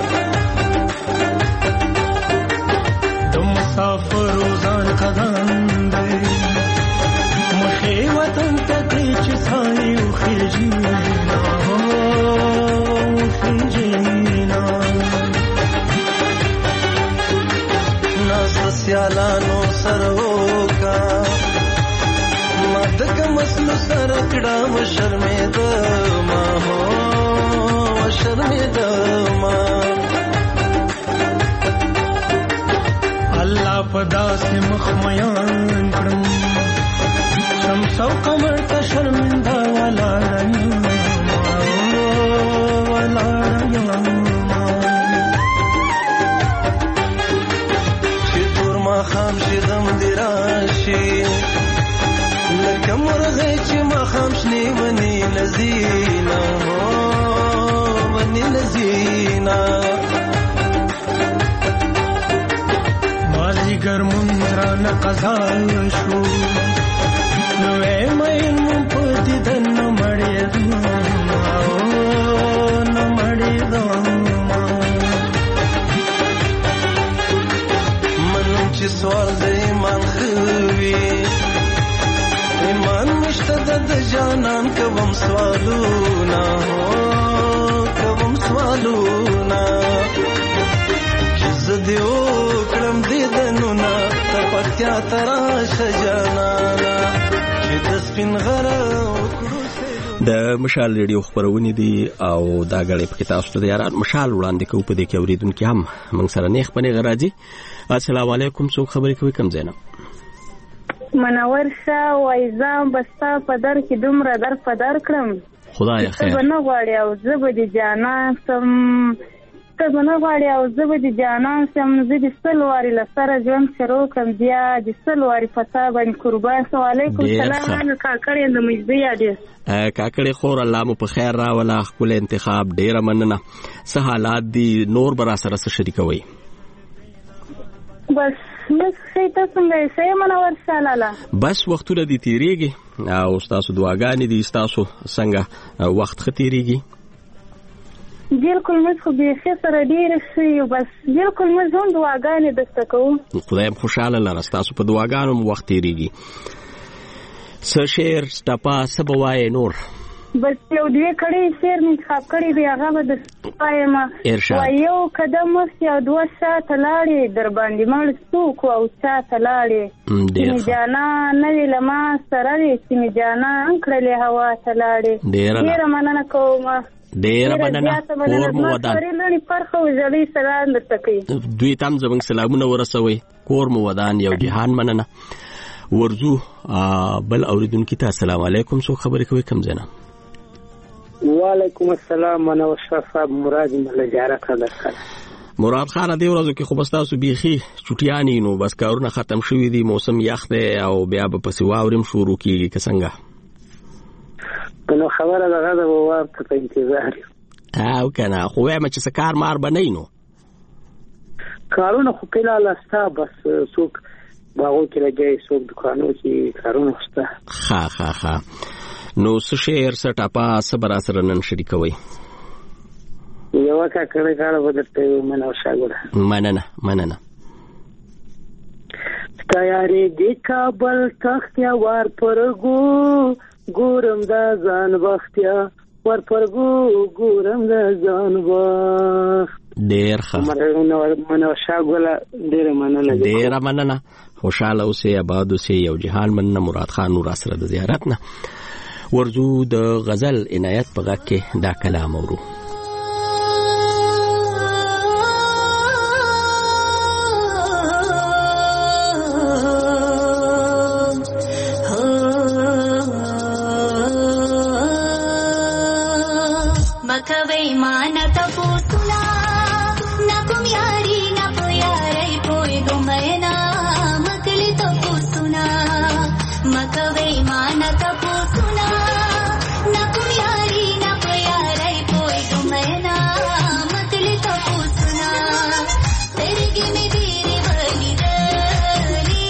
Speaker 12: مسافر روزان قدم دی مخې وطن ته چې ځای او خېجینا خېجینا ناس سیالانو سروکا مدک مسلو سر کړه و شرمېد ما هو شرمېد ما الله پدا سے مخمیان کړم شمس او قمر ته شرمنده ولا ریم ولا ریم چې تور ما خام شي غم دی راشي لکه مرغه چې ما خام شنی ونی لذینا ونی لذینا گر منځرانه قضا شو نوې مې مو پدې دن مړې نو مړې من چې سوال دې مان خوي ایمان مشته د جانان کوم سوالونه کوم سوالونه چې زه وکړم دې دنونه ته پکتیا ترا شجانانا چې د سپین غره
Speaker 1: د مشال ریډیو خبرونه دي او دا غړې په تاسو ته یاران مشال وړاندې کوو په دې کې اوریدونکو هم موږ سره نیخ پنه غراځي. السلام علیکم، څوک خبرې کوي؟ کم زینب
Speaker 10: منور شاه وایزام بستا په در کې دومره در په در کړم
Speaker 1: خدای خیر
Speaker 10: ته نه غواړي او زه به دي جانان سم ته نه غواړي او زه به دي جانان سم زه دي سلواري لسره ژوند شروع کوم بیا دي سلواري پتا باندې قربان. علیکم السلام کاکړې د مجدي یادې
Speaker 1: کاکړې خور الله مو په خیر راولا خپل انتخاب ډیره مننه. څه حالات دي نور برا سره شریکوي؟
Speaker 10: بس بس څه څنګه یې منور شالاله
Speaker 1: بس وختونه دي تیریږي او تاسو دعاګانې دي تاسو څنګه وخت ختیریږي؟
Speaker 10: بالکل مې خو به سره ډیر شي بس بالکل مې زون دعاګانې دسته کوم
Speaker 1: خدای خوشاله لاره تاسو په دعاګانو وخت تیریږي. څه شعر ټپا سبوای نور
Speaker 10: بس یو دوی کړي شعر مې ښاب کړي دی هغه به د پایما یو قدم مخکې او دوه ساعته لاړې در باندې مړ څوک او ساعته لاړې سیمې جانا نوې له ما سره دی سیمې جانا کړلې هوا ته لاړې ډېره مننه کوم
Speaker 1: ډېره مننه کور مو ودان
Speaker 10: لري فرخه وزلي سلام درته کوي
Speaker 1: دوی تم زموږ سلامونه ورسوي کور مو ودان یو جهان مننه. ورزو بل اوریدونکو ته السلام علیکم، څوک خبرې کوي؟ کم زینب
Speaker 16: وعلیکم السلام. منور شاه صاحب مراد ملجاره خبر کړ
Speaker 1: مراد خان دی ورځو کې خو بس تاسو بيخي چټیانی نو بس کارونه ختم شوې دي موسم یخ دی او بیا به پسې واورم شروع کیږي که څنګه
Speaker 16: نو خبره ده غدا ووار ته په انتظار
Speaker 1: او کنه خو وایم چې سکار مار بنئ نو
Speaker 16: کارونه خو کله لاستا بس څوک باغو کې لګي څوک دکانو کې کارونه وسته
Speaker 1: ها ها ها نو څه شعر څه ټپا څه برا سره نن شریکوي؟
Speaker 16: یو کا کړه کار ودرته منو شاګوره
Speaker 1: مننه مننه.
Speaker 16: تیارې د کابل تختیا ور پرګو ګورم د ځان وختیا ور پرګو ګورم د ځان وخت
Speaker 1: ډیر ښه
Speaker 16: منو شاګوله ډیر مننه
Speaker 1: ډیر مننه. خوشاله اوسې آباد اوسې یو جهان مننه. مراد خان نور سره د زیارت نه ورزو د غزل عنایت په غږ کې دا کلام اورو.
Speaker 17: مکوي مان تپوسنا نکم یاری نه پیارې پوي ګمنا مکلی تپوسنا مکوي مان تپوسنا نکم یاری نه پیارې پوي ګمنا مکلی تپوسنا ترګي می دیری ولی دلی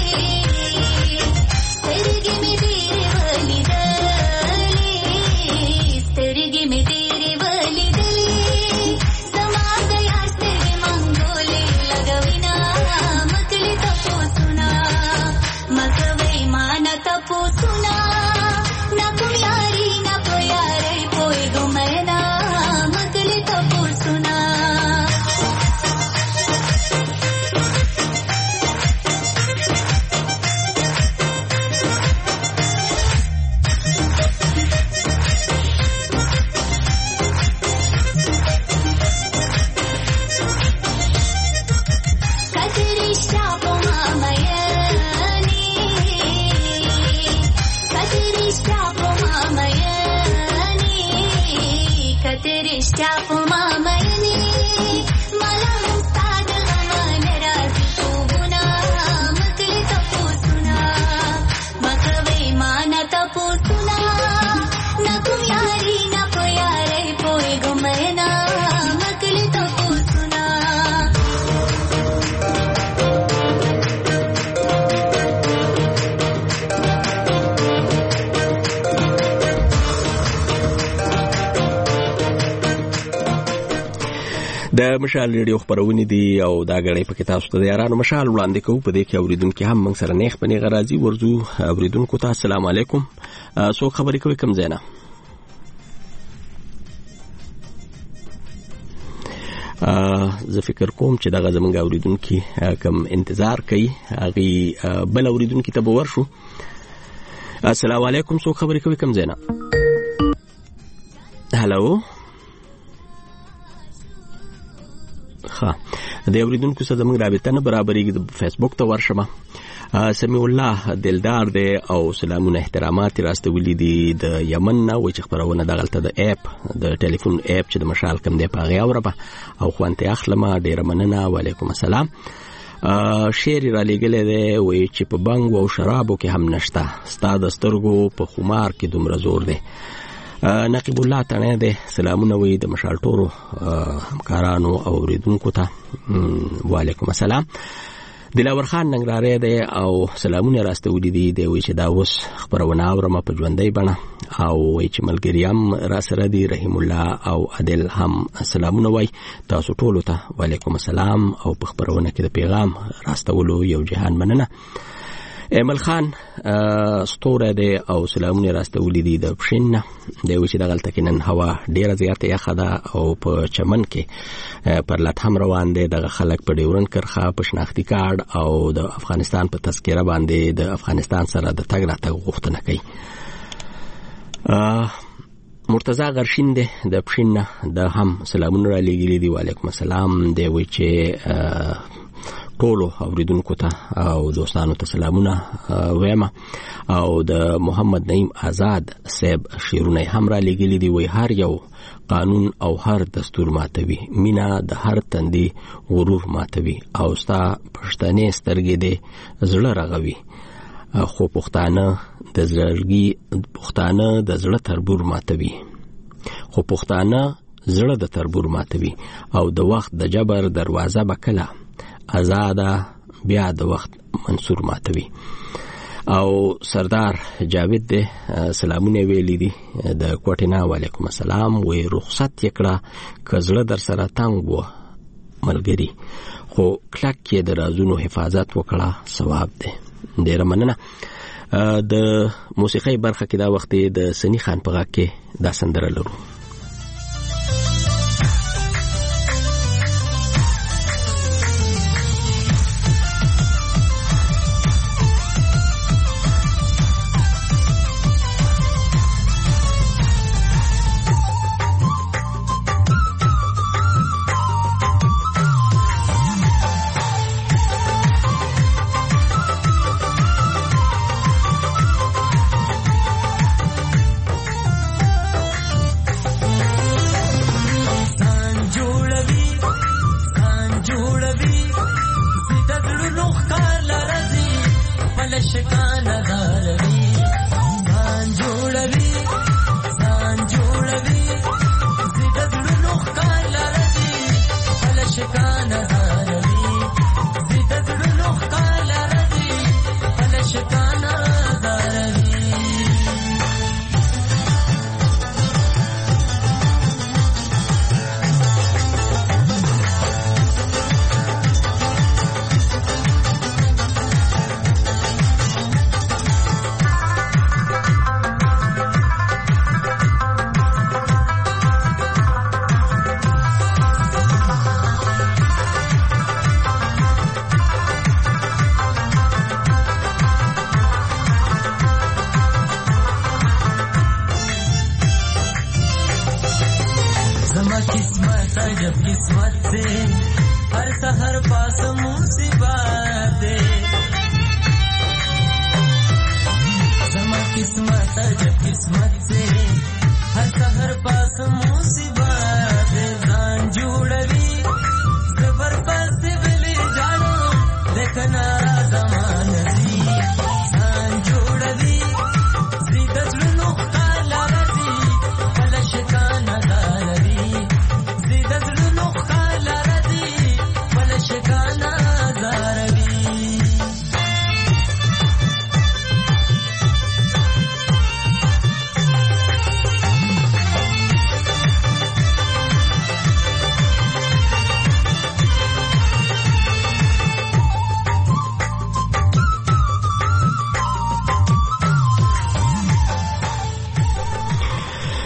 Speaker 17: ترګي می دیری ولی دلی ترګي می تپوسنا
Speaker 1: د مشال ریډیو خبرونه دي او دا غړې په کتاب ست د یارانو مشال وړاندې کوو په دې کې اوریدونکو هم موږ سره نیخ پنی غرازي ورزو اوریدونکو ته السلام علیکم سو خبرې کوي کوم زینا زه فکر کوم چې دغه زمونږ اوریدونکو کم انتظار کوي هغه بل اوریدونکو ته به ورشو السلام علیکم سو خبرې کوي کوم زینا هالو ها د اوریدونکو سره زموږ رابطه نه برابرېږي د فیسبوک ته ورشمه سمیع الله دلدار دی او سلامونه احترامات راستولي دي د یمن نه و چې خبرونه دغلته د اپ د ټلیفون اپ چې د مشال کم دی په غیا وربه او خوانته اخلمه ډیر مننه وعلیکم السلام شعر را لګلې دی و چې په بنګ او شرابو کې هم نشته ستاد سترګو په خمار کې دومره زور دی نقیب الله تنه ده سلامونه وي د مشال ټورو همکارانو او اوریدونکو ته وعلیکم السلام دلاور خان ننګرهاری دی او سلامونه راستولي دي دی وی چې دا اوس خبرونه اورم په ژوندۍ بڼه او وی چې ملګریم را سره دی رحیم الله او عادل هم سلامونه وي تاسو ټول ته وعلیکم السلام او په خبرونه کې د پیغام راستولو یو جهان مننه ایمل خان ستوره دی او سلامونه راستولي دي د پښین دی چې دغلته کې نن هوا ډیره زیاته یخه ده او په چمن کې پر لات هم روان دي د خلک په ډیورن کرخه په شناختی کارت او د افغانستان په تذکره باندې د افغانستان سره د تګ راتګ غوښتنه کوي مرتضی غرشین دی د پښین د هم سلامونه را لګیلي دي وعلیکم السلام دی وی چې ټولو اوریدونکو ته او دوستانو ته سلامونه وایم او د محمد نعیم آزاد صاحب شیرونه هم را لګیلي دي وی هر یو قانون او هر دستور ماتوي مینا د هر تندي غرور ماتوي او ستا پښتنې سترګې دي زړه رغوي خو پښتانه د زړګي پښتانه د زړه تربور ماتوي خو پښتانه زړه د تربور ماتوي او د وخت د جبر دروازه بکله آزاده بیا د وخت منصور ماتوي او سردار جاوید دی سلامونه ویلي دي د کوټینا وعلیکم السلام وی رخصت یکړه کزړه در سره تنگ و ملګری خو کلک کې د رازونو حفاظت وکړه ثواب دی ډیر مننه د موسیقي برخه کې دا وخت د سنی خان په غاکه کې دا سندره لرو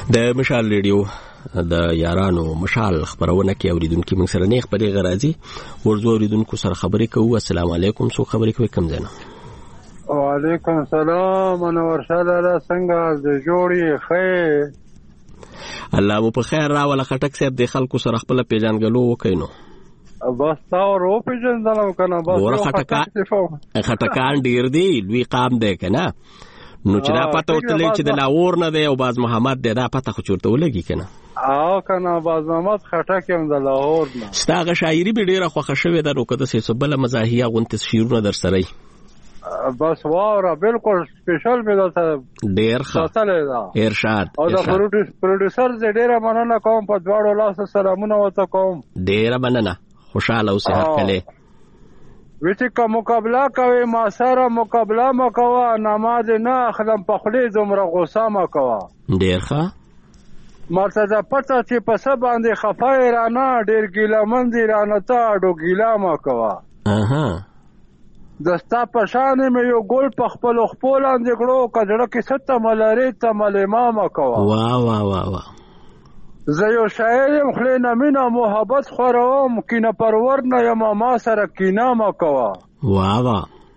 Speaker 1: د مشال ریډیو د یارانو مشال خبرونه کې اوریدونکو موږ سره نیغ په دې غراځي ورزو اوریدونکو سره خبرې کوو. السلام علیکم. سو خبرې کوي کوم ځای نه؟
Speaker 18: وعلیکم السلام. انور شاه لاله څنګه د جوړي خیر؟
Speaker 1: الله مو په خیر راوله. خټک صاحب د خلکو سره خپل پیژنګلو وکینو
Speaker 18: بس تا ورو پیژندلم کنه. بس
Speaker 1: ور خټکان خټکان ډیر دی لوی قام دی کنه. نو چې دا پته وتلې چې د لاور نه دی او باز محمد دی دا پته خو چورته ولګي کنه.
Speaker 18: او کنه باز محمد خټک هم د لاور نه.
Speaker 1: ستاغه شاعري به ډیره خوښه شوې ده. نو کده سې بل مزاحیه غونته شیرونه در سره
Speaker 18: بس واوره بالکل سپیشل مې دلته
Speaker 1: ډیر ښه ارشاد
Speaker 18: او د پروډوسر زه ډیره مننه کوم. په دواړو لاسو سلامونه وته کوم.
Speaker 1: ډیره مننه. خوشاله اوسه هر کله
Speaker 18: ویته کا مقابله کوي ما سره مقابله ما کوه نماز نه اخلم په خلی زمره غوسه ما کوه.
Speaker 1: ډیر ښه
Speaker 18: مرتضی پته چې په سبا باندې خفای رانه ډیر ګیله مندي رانه ته اډو ګیله ما کوه.
Speaker 1: اها
Speaker 18: دستا پشانه مې یو ګل په خپل خپل اندې کړو کډړه کې ست ملاري ته مل امام کوه.
Speaker 1: وا وا وا وا
Speaker 18: زه یو شاعر یم خلینا مینا محبت خوروم کینه پرور نه یم ما سره کینه ما کوه.
Speaker 1: وا وا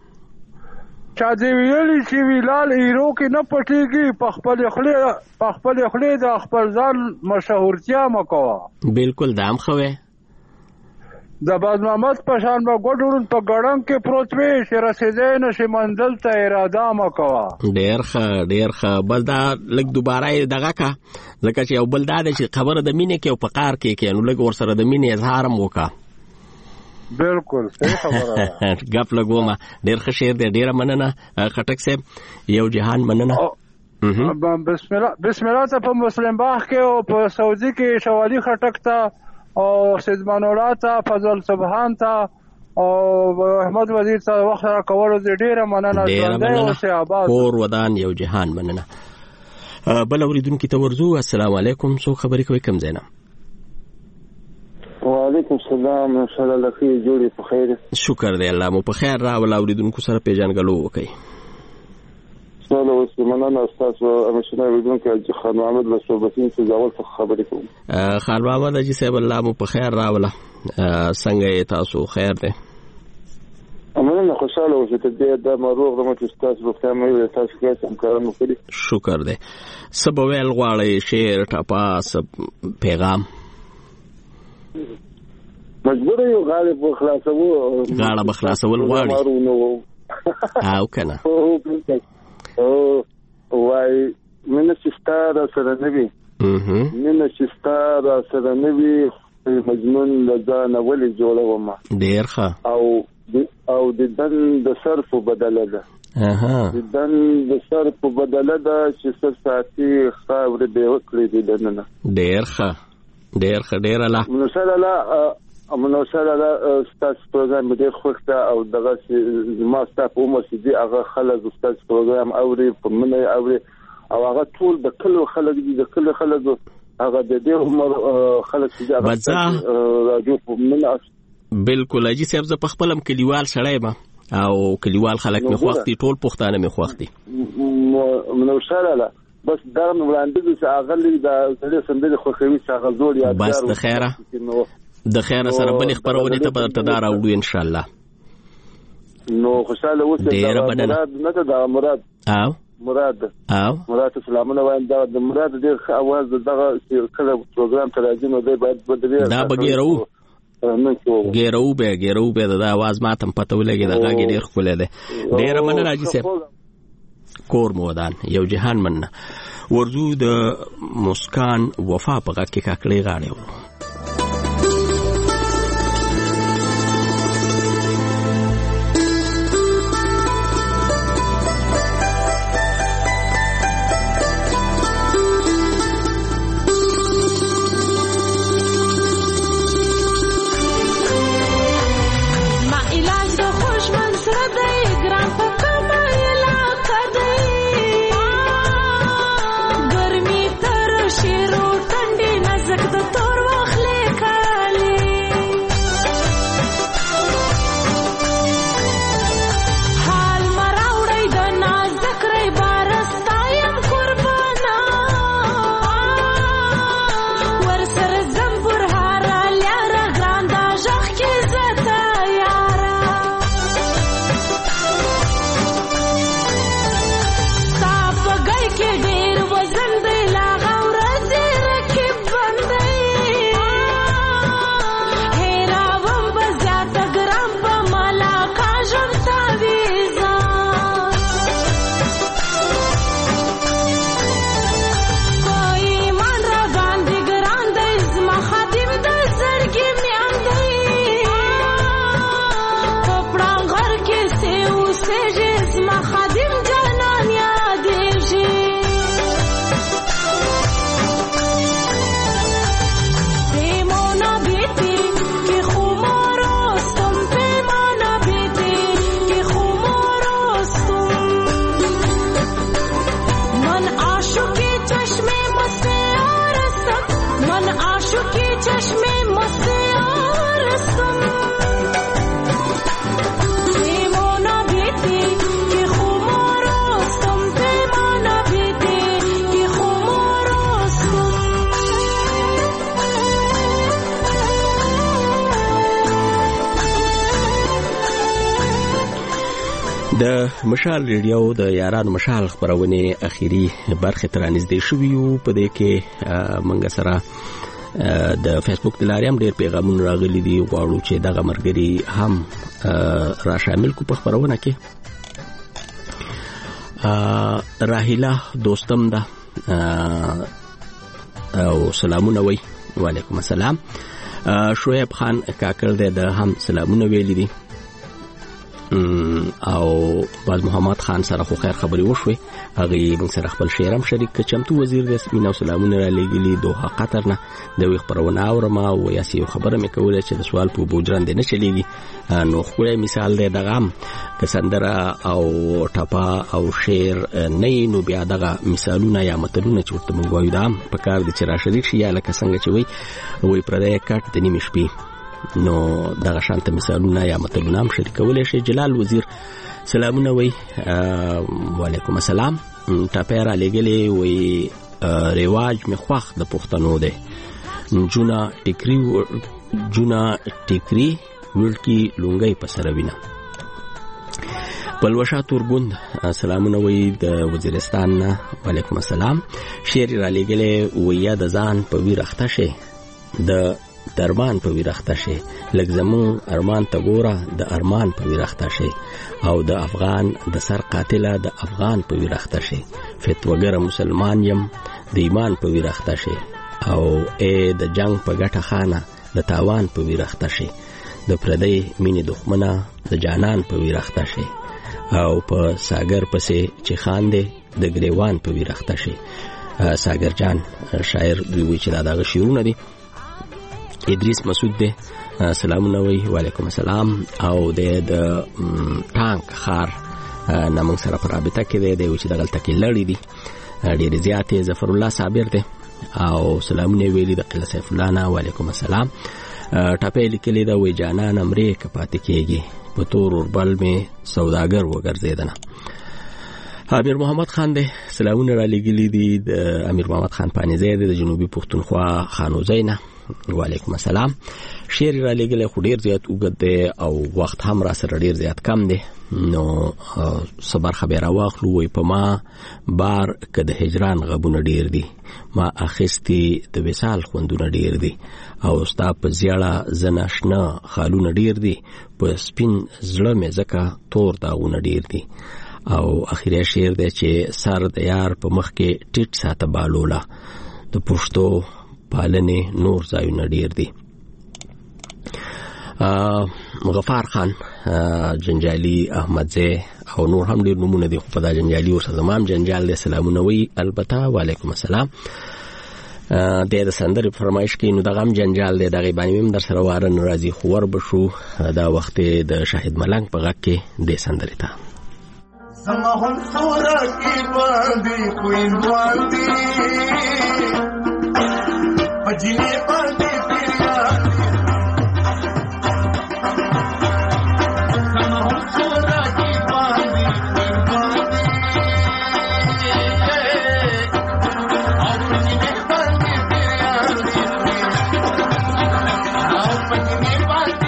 Speaker 18: چا دی ویلی چې ویلال هیرو کې نه پټیږي په خپل خلی په خپل خلی د خپل ځان مشهورتیا ما کوه.
Speaker 1: بالکل دام خوي
Speaker 18: د باز محمد پشان به ګډورن په ګړنګ کې پروت وي چې رسیدای نشي منزل ته اراده ما کوه.
Speaker 1: ډیر ښه ډیر ښه. بس دا لږ دوباره دغه کا لکه چې یو بل دا چې خبره د مینې کې او په قار کې کې نو لږ ور سره د مینې اظهار هم وکا.
Speaker 18: بالکل صحیح خبره ده.
Speaker 1: غپ لګوما. ډیر ښه شعر دی. ډیره مننه خټک صاحب. یو جهان مننه.
Speaker 18: بسم الله بسم الله ته په مسلم باغ کې او په سعودي کې شوالی خټک ته او سیدمان الله ته فضل سبحان ته او احمد وزیر ته وخت را کولو دې ډیره مننه. ژوندی اوسئ آباد.
Speaker 1: کور ودان یو جهان مننه. بل اوریدونکو ته ورزو. السلام علیکم. سو خبرې کوي کوم ځای نه؟
Speaker 19: وعلیکم السلام. ان شاء الله لخي جوړي په خیر.
Speaker 1: شکر دی الله مو په خیر راول. اوریدونکو سره پیژنګلو وکړي.
Speaker 19: سلام علیکم. مننه استاد امشنه اوریدونکو خان محمد له صوبتین څخه ځاول څخه خبرې کوم.
Speaker 1: خان محمد اجي صاحب الله مو په خیر راول. څنګه تاسو خیر دی؟
Speaker 19: مننه خوشاله اوسئ. ته دې د مروغ د مت استاد روغتیا مې تاسو کې سم کارونه کړی.
Speaker 1: شکر دی. سبا ویل غواړي شعر ټپاس پیغام
Speaker 19: مجبور یو غالب خلاصو
Speaker 1: غاړه بخلاصول غواړي او کنه
Speaker 19: او وای مینه ستاره سره نوي مینه ستاره سره نوي مجنون لځان ولي جوړوم.
Speaker 1: ډیر ښه.
Speaker 19: او او د دن د صرف بدله ده.
Speaker 1: اها
Speaker 19: د دن د صرف بدله ده چې سر ساتي خاور به وکړي د دننه.
Speaker 1: ډیر ښه ډیر ښه ډیر الله
Speaker 19: نو سره الله امنو سره دا ستاسو پروګرام ډېر خوښه او دغه ما ستاسو عمر سي هغه خلک ستاسو پروګرام اوري په منه اوري او هغه ټول د کلو خلک دي د کلو خلک هغه د دې عمر خلک دي هغه راجو په منه.
Speaker 1: بالکل اجي صاحب ز په خپلم کلیوال سړی ما او کلیوال خلک مې خوښتي ټول پښتانه مې خوښتي.
Speaker 19: منو سره لا بس دا وړاندې چې هغه د سړي سندري خوښوي چې هغه زوړ یا
Speaker 1: بس د خیره د خیر سره بل خبرونه ته په تدار اوړو ان شاء الله.
Speaker 19: نو خوشاله اوسئ.
Speaker 1: ډیر مراد
Speaker 19: نه دا مراد
Speaker 1: او
Speaker 19: مراد
Speaker 1: او
Speaker 19: مراد سلامونه وایم. دا د مراد ډیر اواز دغه کله پروګرام ته راځي نو دی باید بدوي
Speaker 1: دا بګیرو
Speaker 19: نن څو
Speaker 1: ګیرو به ګیرو به دا आवाज ماته پته ولګي دا غاګي ډیر خپل دی. ډیر مننه راځي صاحب. کور مودان یو جهان مننه. ورزو د مسکان وفا په غږ کې کاکړې غاړې
Speaker 15: गर्मी तर शेरो ठंडी नजक तो तोरवा
Speaker 20: کې ډېر وزن دی لا غورځې رکب بندی هیراوم به زیاته ګرام به مالا کاژم تاویزه په ایمان را باندې ګران دی زما خادم د زړګي میان دی په پړانګر کې سې اوسېږي زما خادم جانان یادېږي پیمانه بیتی که خمارستم پیمانه بیتی که خمارستم من عاشقی چشم مسیارستم من عاشقی چشم مسیارستم پیمانه بیتی که خمارستم پیمانه بیتی که خمارستم
Speaker 1: د مشال ریډیو د یارانو مشال خبرونه اخیری برخه تر نږدې شوې یو په دې کې منګه سره د فیسبوک د لارې هم ډېر پیغامونه راغلي دي غواړو چې دغه مرګري هم را شامل کو په خبرونه کې راهیلا دوستم ده او سلامونه وی وعلیکم السلام شعیب خان کاکړ د هم سلامونه ویلي دي او باز محمد خان سره خو خیر خبري وشوي هغه موږ سره خپل شعر هم شریک چمتو وزیر د سپینو سلامونه را لګیلي دوه قطر نه د وی خبرونه اورما او یاسي خبره مې کوله چې د سوال په بوجران دی نه چلیږي نو خو مثال دی دغه کسندره او ټپا او شعر نه نو بیا دغه مثالونه یا متلونه چې ورته موږ وایو دا په کار دي چې را شریک شي یا لکه څنګه چې وی وی پردې کټ د نیمه شپې نو دغه شانت مثالونه یا متلونه هم شریکولای شي جلال وزیر سلامونه وی وعلیکم السلام ټاپیرا لګلې وی رواج مخوخ د پښتنو ده جونا ټیکری جونا ټیکری ورکی لونګي پسروینا پلوشا تورګوند سلامونه وی د وزیرستان وعلیکم السلام شعر را لګلې وی د ځان په ویرخته شه د درمان په ویرخته شي لکه زمون ارمان ته ګوره د ارمان په ویرخته شي او د افغان د سر قاتله د افغان په ویرخته شي فتوګر مسلمان يم د ایمان په ویرخته شي او اے د جنگ په ګټه خانه د تاوان په ویرخته شي د پردی مینې دښمنه د جانان په ویرخته شي او په ساګر پسې چې خاندې د ګریوان په ویرخته شي ساګر جان شاعر دوی چې دا دغه شعرونه دي ادریس مسعود ده سلامونه وی وعلیکم السلام او د ټانک خار نامنګ سره پر رابطه کې دی چې دغه تکي لړی دي ډیر زیاتې ظفر الله صابر ده او سلامونه ویلي د قله سیف الله نه وعلیکم السلام ټاپې لیکلي دا وی جانان امریکا پاتې کېږي په تور وربل می سوداګر وګرځیدنه امیر محمد خان ده سلامونه را لګلي دي د امیر محمد خان پانیزه د جنوبي پښتونخوا خانوزینه وعلیکم السلام شعر را لګلې خو ډیر زیات وګد دی او وخت هم را سره ډیر زیات کم دی نو صبر خبره واخلو وي په ما بار کده هجران غبونه ډیر دي ما اخستی د وصال خوندونه ډیر دي او ستا په زیړه زناشنا خالونه ډیر دي په سپین زړه مې زکه تور داغونه ډیر دي او اخیری شعر دی چې سر د یار په مخ کې ټیټ ساته بالولا د پښتو پالنې نور ځایونه ډیر دي غفار خان جنجالي احمدزه او نور هم ډیر نمونه دي خو په دا جنجالي او زمام جنجال دي سلامونه وی البته وعلیکم السلام د دې سندرې فرمایش کې نو د غم جنجال دی دغه باندې هم در سره واره ناراضي خور بشو دا وخت د شاهد ملنګ په غږ کې د سندرې ته
Speaker 12: زمهم سورا کی باندې کوئی باندې پجینه باندې پیرا زمهم سورا کی باندې کوئی باندې او پجینه باندې پیرا او پجینه باندې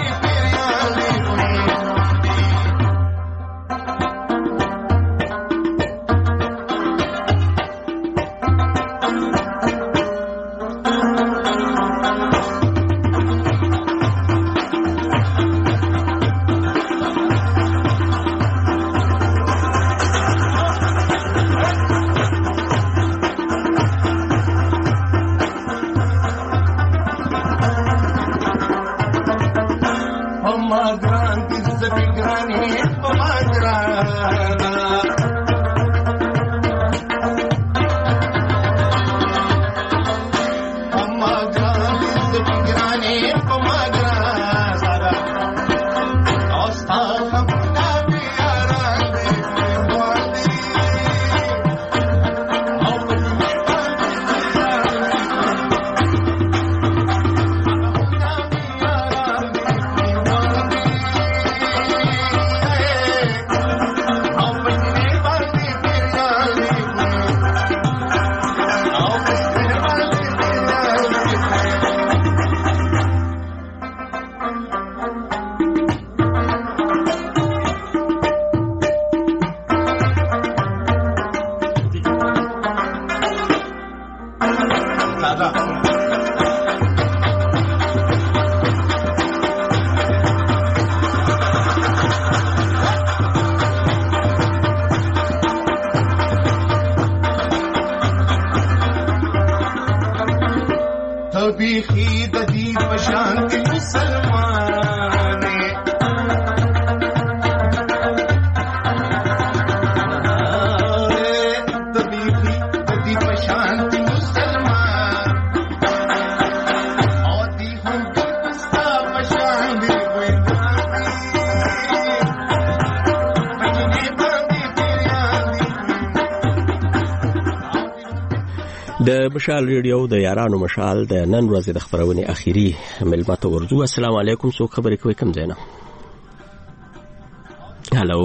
Speaker 12: بیخي د دې په شان کې مسلمان د بیخي د دې په شان کې مسلمان او دې هم پستا په شان دی
Speaker 1: د مشال ریډیو د یارانو مشال د نن ورځې د خبرونې اخیری ملمت ورجو. السلام علیکم. څوک خبرې کوي؟ کوم ځای نه؟ هالو،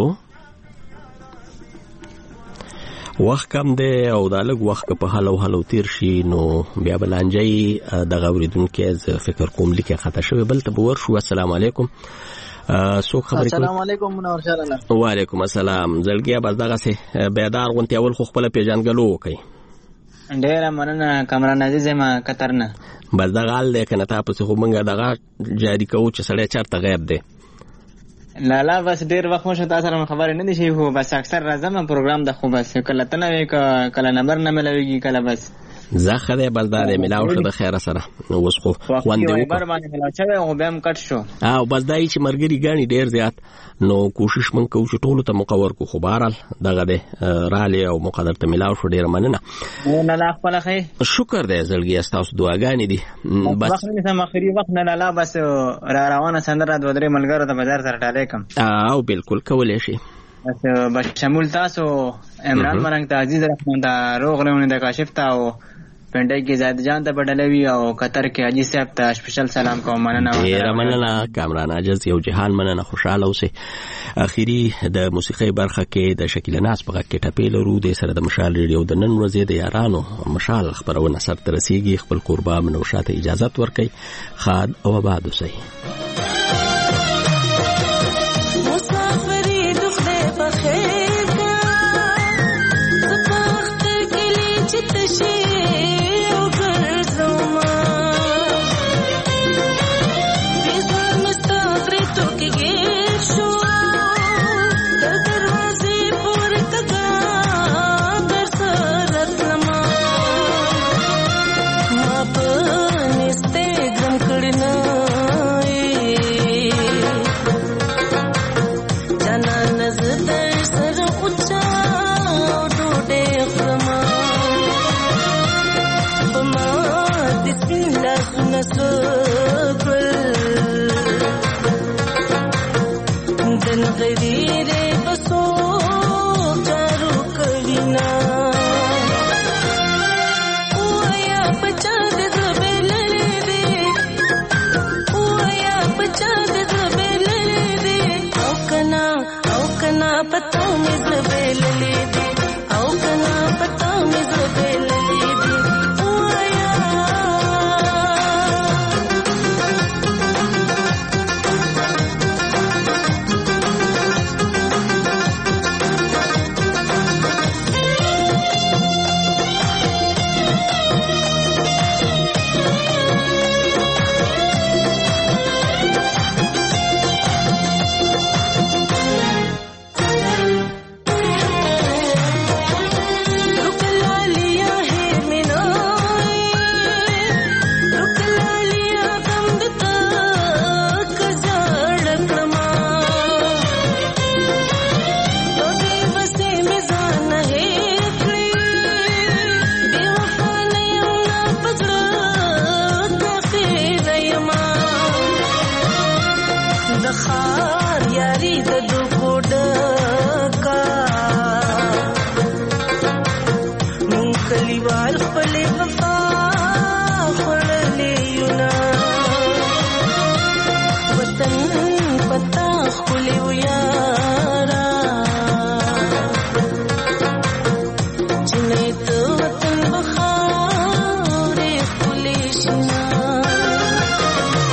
Speaker 1: وخت کم دی او دا لږ وخت که په هلو هلو تیر شي نو بیا به لانجۍ دغه اورېدونکی زه فکر کوم لیکې خطا شوی. بل ته به ورشو. السلام علیکم. څوک خبرې کوي؟
Speaker 21: السلام علیکم. منور شاله.
Speaker 1: وعلیکم السلام. زړګیا بس دغسې بیدار غونتې اول خو خپله پیژنګلو وکئ.
Speaker 21: ډیره مننه کامران عزیز ما قطر نه.
Speaker 1: بس دغه حال دی که نه تا پسې خو موږ دغه جاري کوو چې سړی چېرته غیب دی.
Speaker 21: لالا بس ډیر وخت مو شو تا سره خبرې نه دي شوي خو بس اکثر راځم پروګرام د خو بس کله ته نه وې کله نمبر نه ملوېږي کله بس
Speaker 1: زه ښه دی بس دا دی ملاو شو د خیره سره اوس خو خوند یې
Speaker 21: وایبر باندې ملاو شوی خو بیا هم کټ شو.
Speaker 1: او بس دا یې چې ملګري ګڼي ډېر زیات نو کوشش موږ کوو چې ټولو ته موقع ورکړو خو بهرحال دغه دی رالې او موقع درته ملاو شو. ډېره مننه.
Speaker 21: نه لا خپله ښې
Speaker 1: شکر دی زړګیه ستاسو دعاګانې دي.
Speaker 21: بس وخت نیسم اخري وخت نه لالا بس را روانه سندره دوه درې ملګرو ته بازار سره ډالۍ کړم.
Speaker 1: او بالکل کولی شي.
Speaker 21: بس بشمول تاسو عمران مرنګ ته عزیز رحمان ته روغ لونې د کاشف ته او پنډای کې زاد جان ته بدلوي او قطر کې حاجی صاحب ته سپیشل سلام کوم. مننه
Speaker 1: ډیره مننه کامران عجز یو جهان مننه. خوشاله اوسئ. اخیری د موسیقۍ برخه کې د شکیل ناز په غږ کې ټپې لرو. د سره د مشال ریډیو د نن ورځې د یارانو مشال خبرونه سرته رسیږي. خپل قربا منوشات اجازت ورکړئ. خاد او آباد اوسئ.
Speaker 20: مسافری دخله بخیر کا زبخت کلی چتشی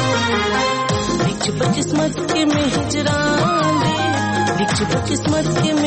Speaker 20: किस्मत के